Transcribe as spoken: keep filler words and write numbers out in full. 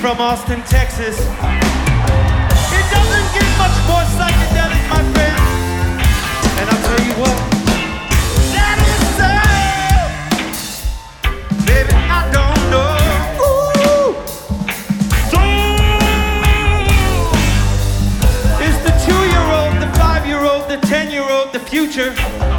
from Austin, Texas. It doesn't get much more psychedelic, my friend. And I'll tell you what, that is so. Baby, I don't know. Ooh. So it's the two-year-old, the five-year-old, the ten-year-old, the future.